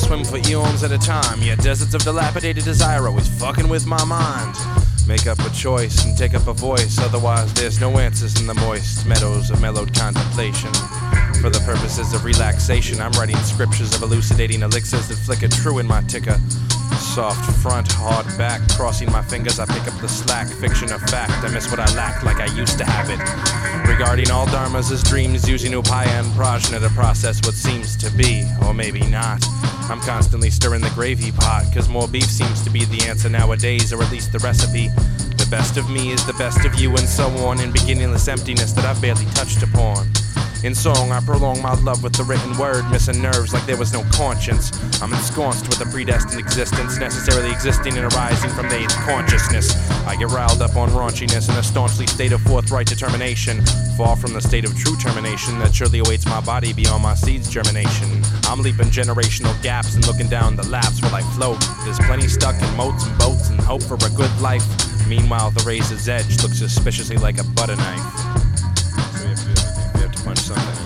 swim for eons at a time, yet deserts of dilapidated desire always fucking with my mind. Make up a choice and take up a voice, otherwise there's no answers in the moist meadows of mellowed contemplation. For the purposes of relaxation, I'm writing scriptures of elucidating elixirs that flicker true in my ticker. Soft front, hard back, crossing my fingers, I pick up the slack. Fiction or fact, I miss what I lack like I used to have it. Regarding all dharmas as dreams, using upaya and prajna to process what seems to be, or maybe not. I'm constantly stirring the gravy pot, cause more beef seems to be the answer nowadays, or at least the recipe. The best of me is the best of you, and so on, in beginningless emptiness that I've barely touched upon. In song, I prolong my love with the written word, missing nerves like there was no conscience. I'm ensconced with a predestined existence, necessarily existing and arising from the age consciousness. I get riled up on raunchiness in a staunchly state of forthright determination, far from the state of true termination that surely awaits my body beyond my seed's germination. I'm leaping generational gaps and looking down the laps while I float. There's plenty stuck in moats and boats and hope for a good life. Meanwhile, the razor's edge looks suspiciously like a butter knife. We have to punch something.